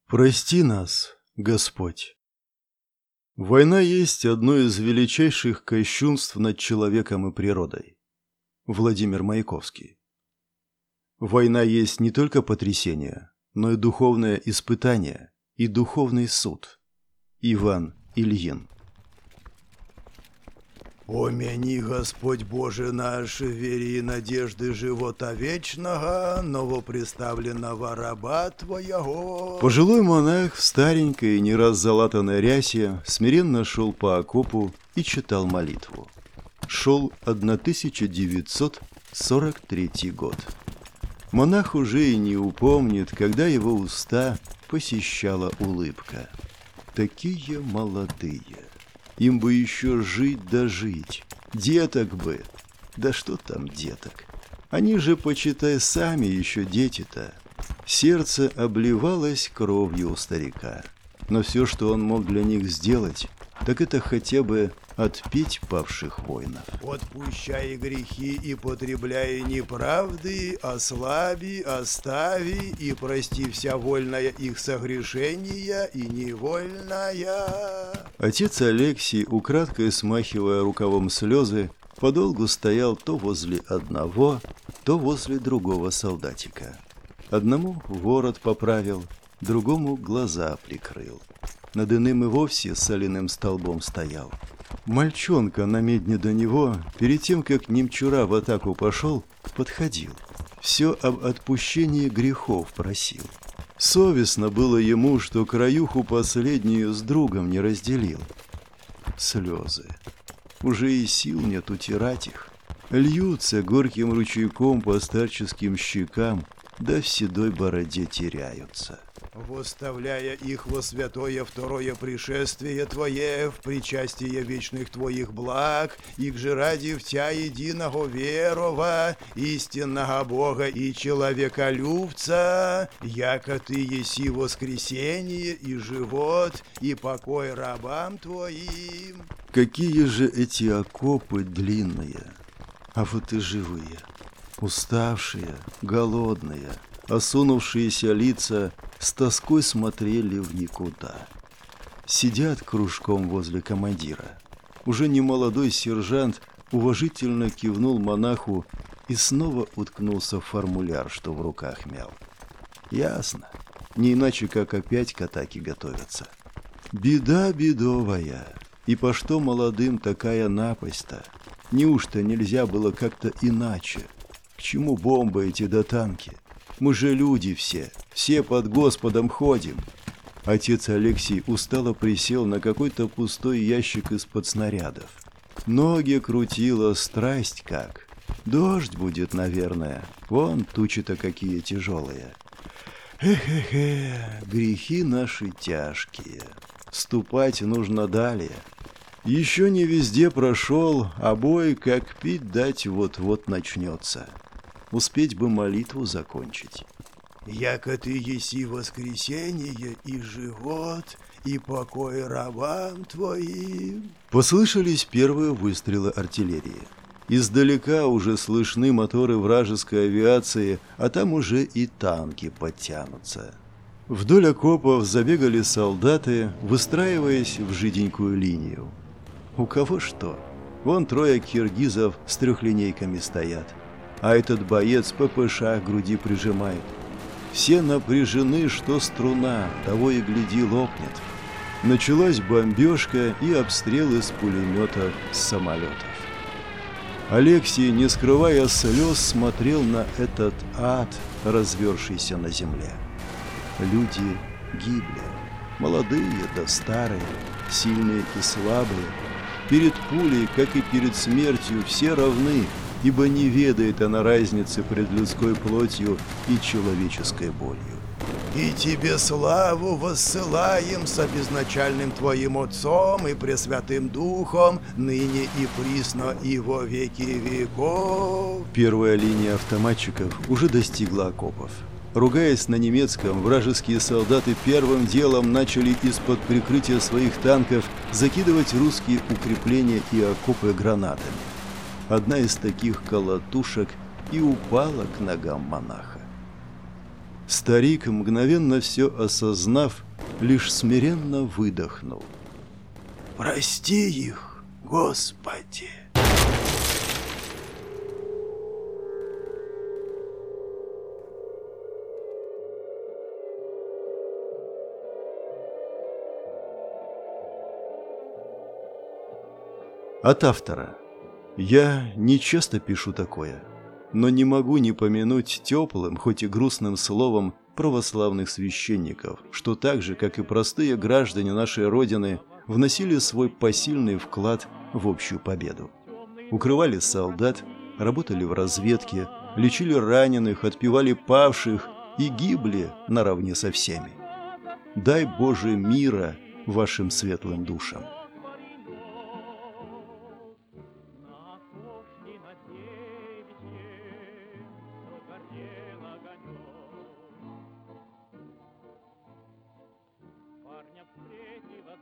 Прости нас, Господь. Война есть одно из величайших кощунств над человеком и природой. Владимир Маяковский. Война есть не только потрясение, но и духовное испытание, и духовный суд. Иван Ильин. Помяни, Господь Боже наш, вери и надежды живота вечного, новоприставленного раба Твоего. Пожилой монах в старенькой, не раз залатанной рясе смиренно шел по окопу и читал молитву. Шел 1943 год. Монах уже и не упомнит, когда его уста посещала улыбка. Такие молодые. Им бы еще жить да жить. Деток бы. Да что там деток? Они же, почитай, сами еще дети-то. Сердце обливалось кровью у старика. Но все, что он мог для них сделать, так это хотя бы отпеть павших воинов. Отпущай грехи и потребляй неправды, ослаби, остави и прости вся вольная их согрешения и невольная. Отец Алексий, украдкой смахивая рукавом слезы, подолгу стоял то возле одного, то возле другого солдатика. Одному ворот поправил, другому глаза прикрыл. Над иным и вовсе соляным столбом стоял. Мальчонка на медне до него, перед тем, как немчура в атаку пошел, подходил. Все об отпущении грехов просил. Совестно было ему, что краюху последнюю с другом не разделил. Слезы. Уже и сил нет утирать их. Льются горьким ручейком по старческим щекам, да в седой бороде теряются. Восставляя их во святое второе пришествие Твое, в причастие вечных Твоих благ, их же ради в Тя единого верова, истинного Бога и человеколюбца, яко Ты еси воскресение и живот, и покой рабам Твоим. Какие же эти окопы длинные, а вот и живые, уставшие, голодные, осунувшиеся лица с тоской смотрели в никуда. Сидят кружком возле командира. Уже немолодой сержант уважительно кивнул монаху и снова уткнулся в формуляр, что в руках мял. Ясно, не иначе, как опять к атаке готовятся. Беда бедовая, и по что молодым такая напасть-то? Неужто нельзя было как-то иначе? К чему бомбы эти да танки? Мы же люди все под Господом ходим. Отец Алексий устало присел на какой-то пустой ящик из-под снарядов. Ноги крутило страсть как. Дождь будет, наверное. Вон тучи-то какие тяжелые. Эх, грехи наши тяжкие. Ступать нужно далее. Еще не везде прошел, а бой, как пить дать, вот-вот начнется. Успеть бы молитву закончить. Яко Ты еси воскресение и живот, и покой рабам Твоим. Послышались первые выстрелы артиллерии. Издалека уже слышны моторы вражеской авиации, а там уже и танки подтянутся. Вдоль окопов забегали солдаты, выстраиваясь в жиденькую линию. У кого что? Вон трое киргизов с трехлинейками стоят. А этот боец ППШ к груди прижимает. Все напряжены, что струна, того и гляди лопнет. Началась бомбежка и обстрел из пулемета с самолетов. Алексей, не скрывая слез, смотрел на этот ад, развершийся на земле. Люди гибли. Молодые да старые, сильные и слабые. Перед пулей, как и перед смертью, все равны, ибо не ведает она разницы пред людской плотью и человеческой болью. И Тебе славу воссылаем с обезначальным Твоим Отцом и Пресвятым Духом, ныне и присно и во веки веков. Первая линия автоматчиков уже достигла окопов. Ругаясь на немецком, вражеские солдаты первым делом начали из-под прикрытия своих танков закидывать русские укрепления и окопы гранатами. Одна из таких колотушек и упала к ногам монаха. Старик, мгновенно все осознав, лишь смиренно выдохнул. «Прости их, Господи!» От автора. Я не часто пишу такое, но не могу не помянуть теплым, хоть и грустным словом православных священников, что так же, как и простые граждане нашей Родины, вносили свой посильный вклад в общую победу. Укрывали солдат, работали в разведке, лечили раненых, отпевали павших и гибли наравне со всеми. Дай Боже мира вашим светлым душам. Парня встретила